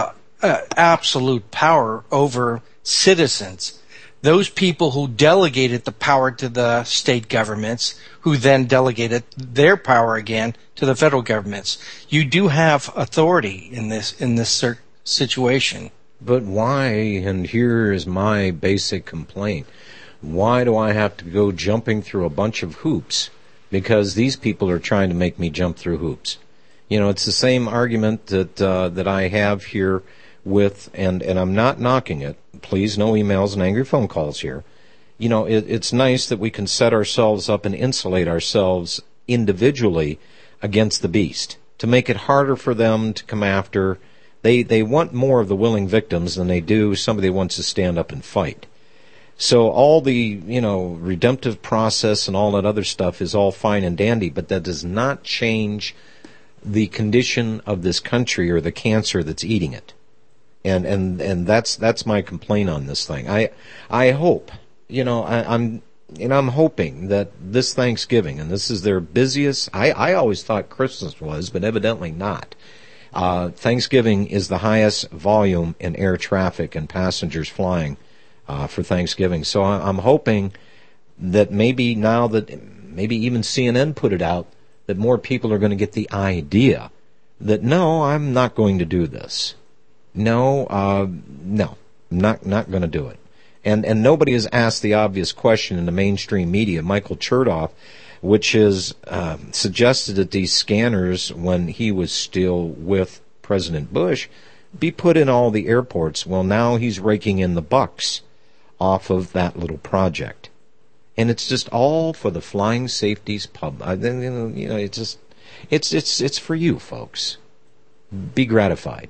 absolute power over citizens, those people who delegated the power to the state governments, who then delegated their power again to the federal governments. You do have authority in this situation. But why, and here is my basic complaint, why do I have to go jumping through a bunch of hoops? Because these people are trying to make me jump through hoops. You know, it's the same argument that I have here with, and I'm not knocking it. Please, no emails and angry phone calls here. You know, it's nice that we can set ourselves up and insulate ourselves individually against the beast to make it harder for them to come after. They want more of the willing victims than they do somebody who wants to stand up and fight. So all the, you know, redemptive process and all that other stuff is all fine and dandy, but that does not change the condition of this country or the cancer that's eating it. And that's my complaint on this thing. I hope, you know, I'm hoping that this Thanksgiving, and this is their busiest, I always thought Christmas was, but evidently not. Thanksgiving is the highest volume in air traffic and passengers flying for Thanksgiving. So I'm hoping that maybe now that maybe even CNN put it out, that more people are going to get the idea that, no, I'm not going to do this. No, I'm not going to do it. And nobody has asked the obvious question in the mainstream media. Michael Chertoff, which is suggested that these scanners, when he was still with President Bush, be put in all the airports. Well, now he's raking in the bucks off of that little project. And it's just all for the flying safety's pub. You know, it's for you folks. Be gratified.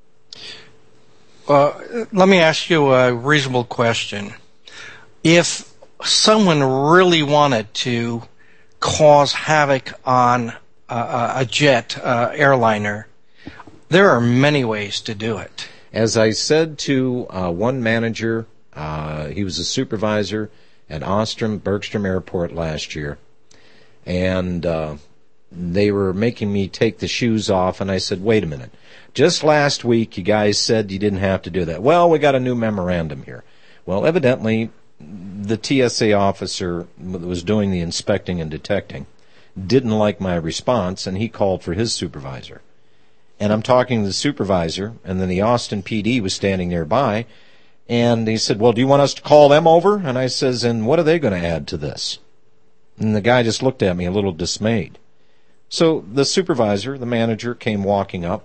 Let me ask you a reasonable question. If someone really wanted to cause havoc on a jet airliner, there are many ways to do it. As I said to one manager, he was a supervisor at Bergstrom Airport last year, and they were making me take the shoes off, and I said, wait a minute. Just last week, you guys said you didn't have to do that. Well, we got a new memorandum here. Well, evidently, the TSA officer that was doing the inspecting and detecting didn't like my response, and he called for his supervisor. And I'm talking to the supervisor, and then the Austin PD was standing nearby, and he said, well, do you want us to call them over? And I says, and what are they going to add to this? And the guy just looked at me a little dismayed. So the supervisor, the manager, came walking up.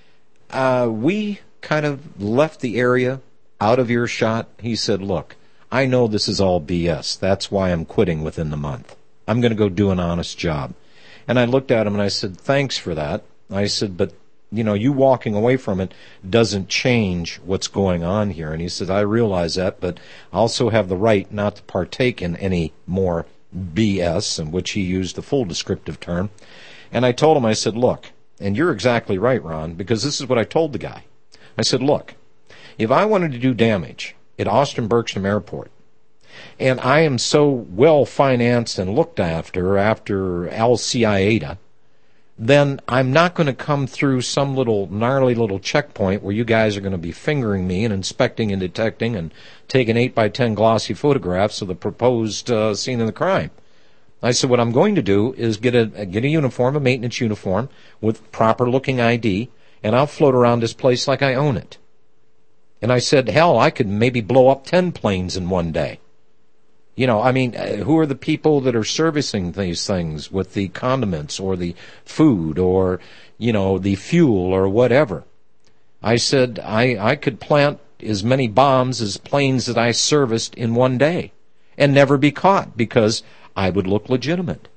We kind of left the area out of earshot. He said, look, I know this is all BS. That's why I'm quitting within the month. I'm going to go do an honest job. And I looked at him and I said, thanks for that. I said, but, you know, you walking away from it doesn't change what's going on here. And he said, I realize that, but I also have the right not to partake in any more BS, in which he used the full descriptive term. And I told him, I said, look, and you're exactly right, Ron, because this is what I told the guy. I said, look, if I wanted to do damage at Austin Bergstrom Airport, and I am so well financed and looked after Al Qaeda, then I'm not going to come through some little gnarly little checkpoint where you guys are going to be fingering me and inspecting and detecting and taking 8x10 glossy photographs of the proposed scene of the crime. I said, what I'm going to do is get a uniform, a maintenance uniform, with proper-looking ID, and I'll float around this place like I own it. And I said, hell, I could maybe blow up 10 planes in one day. You know, I mean, who are the people that are servicing these things with the condiments or the food or, you know, the fuel or whatever? I said, I could plant as many bombs as planes that I serviced in one day and never be caught because I would look legitimate.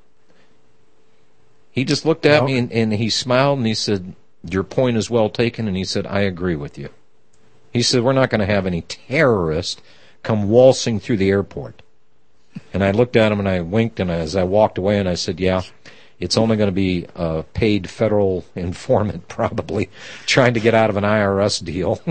He just looked at me and he smiled and he said, your point is well taken. And he said, I agree with you. He said, we're not going to have any terrorists come waltzing through the airport. And I looked at him and I winked, and as I walked away and I said, yeah, It's only going to be a paid federal informant, probably, trying to get out of an IRS deal.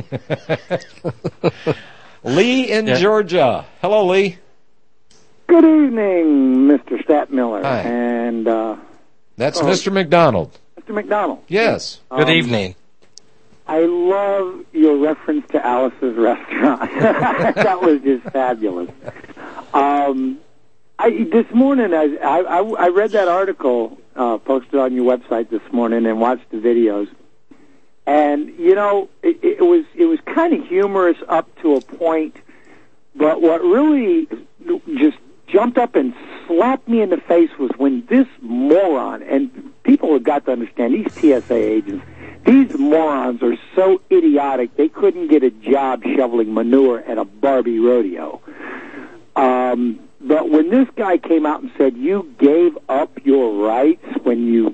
Lee in Georgia. Hello, Lee. Good evening, Mr. Statmiller. Hi. And that's Mr. McDonald. Mr. McDonald. Yes. Good evening. I love your reference to Alice's restaurant. That was just fabulous. This morning, I read that article posted on your website this morning and watched the videos. And, you know, it was kind of humorous up to a point, but what really just jumped up and slapped me in the face was when this moron, and people have got to understand, these TSA agents, these morons are so idiotic they couldn't get a job shoveling manure at a Barbie rodeo. But when this guy came out and said, you gave up your rights when you...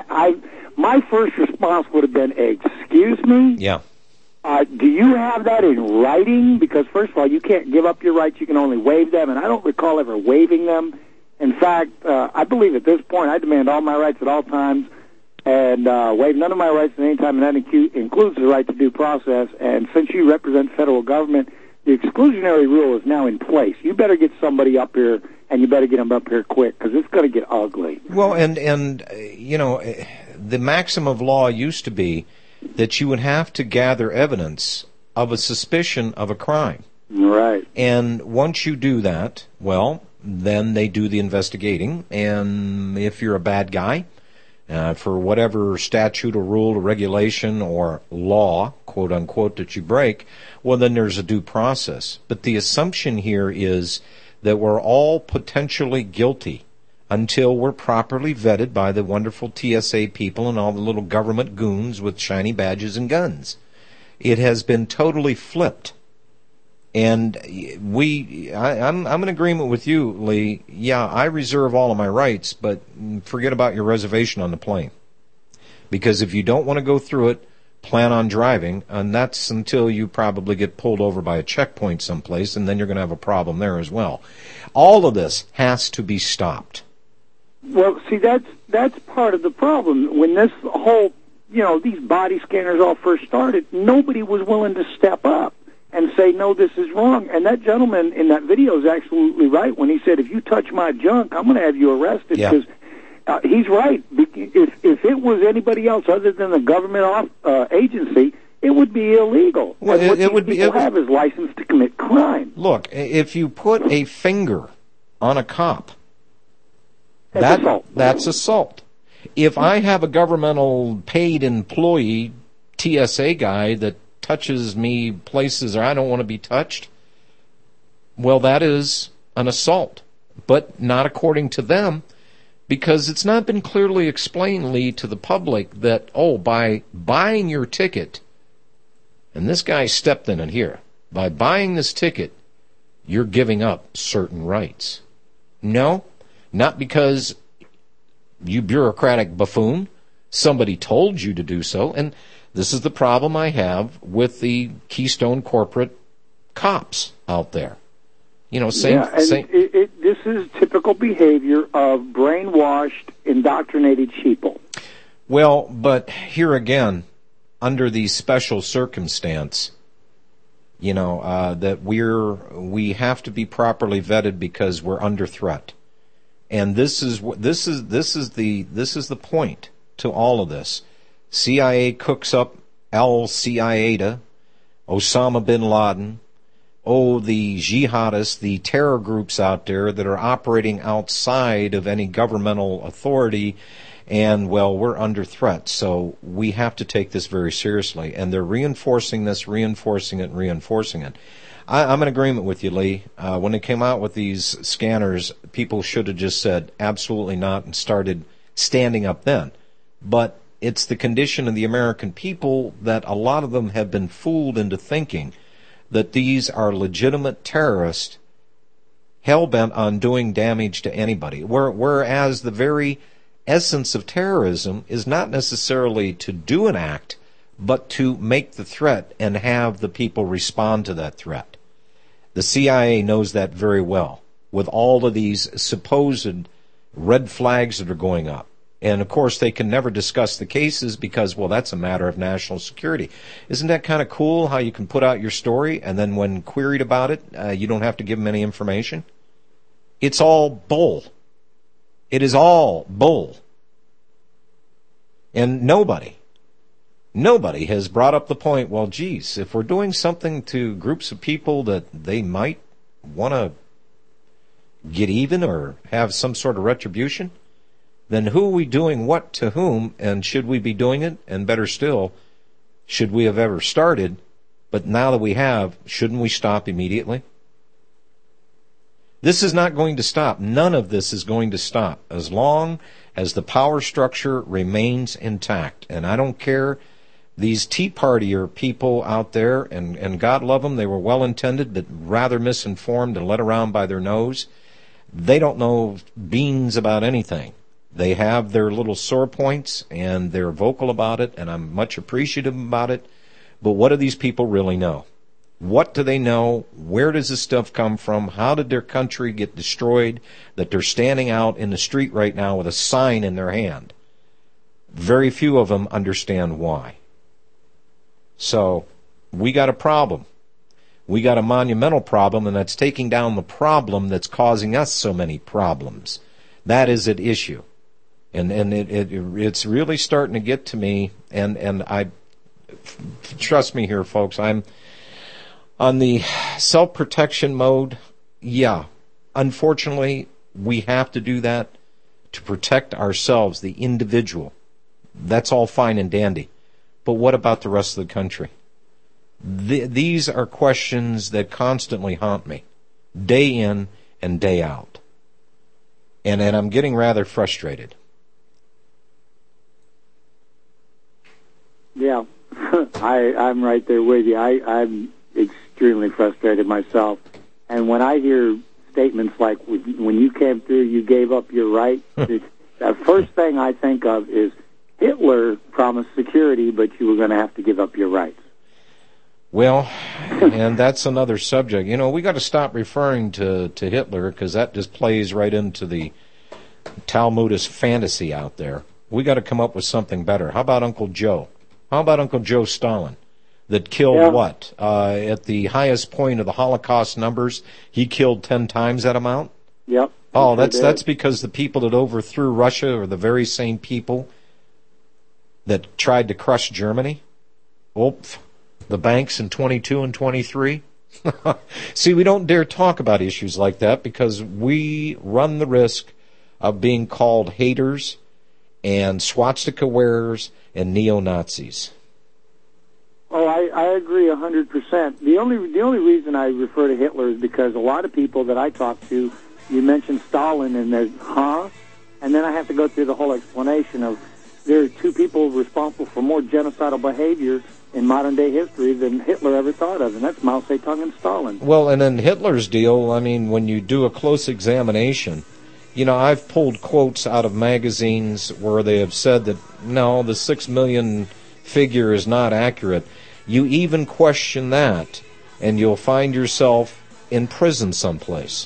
my first response would have been, excuse me? Yeah. Do you have that in writing? Because, first of all, you can't give up your rights. You can only waive them, and I don't recall ever waiving them. In fact, I believe at this point I demand all my rights at all times and waive none of my rights at any time, and that includes the right to due process. And since you represent federal government, the exclusionary rule is now in place. You better get somebody up here, and you better get them up here quick, because it's going to get ugly. Well, and you know, the maxim of law used to be that you would have to gather evidence of a suspicion of a crime. Right. And once you do that, well, then they do the investigating, and if you're a bad guy, for whatever statute or rule or regulation or law, quote unquote, that you break, well, then there's a due process. But the assumption here is that we're all potentially guilty until we're properly vetted by the wonderful TSA people and all the little government goons with shiny badges and guns. It has been totally flipped. And I'm in agreement with you, Lee. Yeah, I reserve all of my rights, but forget about your reservation on the plane. Because if you don't want to go through it, plan on driving, and that's until you probably get pulled over by a checkpoint someplace, and then you're going to have a problem there as well. All of this has to be stopped. Well, see, that's part of the problem. When this whole, these body scanners all first started, nobody was willing to step up and say, no, this is wrong. And that gentleman in that video is absolutely right when he said, if you touch my junk, I'm going to have you arrested. Because he's right. If it was anybody else other than a government agency, it would be illegal. Well, it would be. It would have his license to commit crime. Look, if you put a finger on a cop, that's assault. If I have a governmental paid employee, TSA guy, that touches me places where I don't want to be touched, well, that is an assault. But not according to them, because it's not been clearly explained, Lee, to the public that, by buying your ticket, and this guy stepped in it here, by buying this ticket, you're giving up certain rights. No, not because you bureaucratic buffoon, somebody told you to do so, and this is the problem I have with the Keystone corporate cops out there. This is typical behavior of brainwashed, indoctrinated sheeple. Well, but here again, under the special circumstance, that we have to be properly vetted because we're under threat, and this is the point to all of this. CIA cooks up Al-Qaeda, Osama bin Laden, the jihadists, the terror groups out there that are operating outside of any governmental authority, and, we're under threat. So we have to take this very seriously. And they're reinforcing this, reinforcing it. I'm in agreement with you, Lee. When they came out with these scanners, people should have just said, absolutely not, and started standing up then. But it's the condition of the American people that a lot of them have been fooled into thinking that these are legitimate terrorists hell-bent on doing damage to anybody. Whereas the very essence of terrorism is not necessarily to do an act, but to make the threat and have the people respond to that threat. The CIA knows that very well, with all of these supposed red flags that are going up. And, of course, they can never discuss the cases because, well, that's a matter of national security. Isn't that kind of cool how you can put out your story and then when queried about it, you don't have to give them any information? It's all bull. It is all bull. And nobody has brought up the point, well, geez, if we're doing something to groups of people that they might want to get even or have some sort of retribution, then who are we doing what to whom, and should we be doing it? And better still, should we have ever started? But now that we have, shouldn't we stop immediately? This is not going to stop. None of this is going to stop as long as the power structure remains intact. And I don't care, these Tea Partier people out there, and God love them, they were well-intended, but rather misinformed and led around by their nose. They don't know beans about anything. They have their little sore points, and they're vocal about it, and I'm much appreciative about it. But what do these people really know? What do they know? Where does this stuff come from? How did their country get destroyed that they're standing out in the street right now with a sign in their hand? Very few of them understand why. So, we got a problem. We got a monumental problem, and that's taking down the problem that's causing us so many problems. That is at issue. And it's really starting to get to me, and I trust me here, folks, I'm on the self-protection mode. Yeah, unfortunately, we have to do that to protect ourselves, the individual. That's all fine and dandy. But what about the rest of the country? These are questions that constantly haunt me, day in and day out. And I'm getting rather frustrated. Yeah, I'm right there with you. I'm extremely frustrated myself. And when I hear statements like, when you came through, you gave up your right, the first thing I think of is Hitler promised security, but you were going to have to give up your rights. Well, and that's another subject. You know, we got to stop referring to Hitler because that just plays right into the Talmudist fantasy out there. We got to come up with something better. How about Uncle Joe? How about Uncle Joe Stalin that killed what? At the highest point of the Holocaust numbers, he killed 10 times that amount? Yep. Oh, that's because the people that overthrew Russia are the very same people that tried to crush Germany? Oops. The banks in 22 and 23? See, we don't dare talk about issues like that because we run the risk of being called haters and swastika wearers and neo-Nazis. Oh, I agree 100%. The only reason I refer to Hitler is because a lot of people that I talk to, you mentioned Stalin, and they're, and then I have to go through the whole explanation of there are two people responsible for more genocidal behavior in modern-day history than Hitler ever thought of, and that's Mao Zedong and Stalin. Well, and then Hitler's deal, I mean, when you do a close examination, you know, I've pulled quotes out of magazines where they have said that, no, the 6 million figure is not accurate. You even question that, and you'll find yourself in prison someplace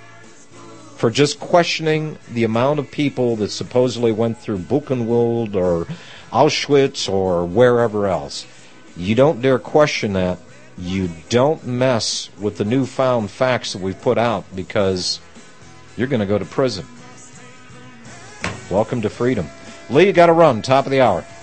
for just questioning the amount of people that supposedly went through Buchenwald or Auschwitz or wherever else. You don't dare question that. You don't mess with the newfound facts that we've put out because you're going to go to prison. Welcome to freedom. Lee, you got to run. Top of the hour.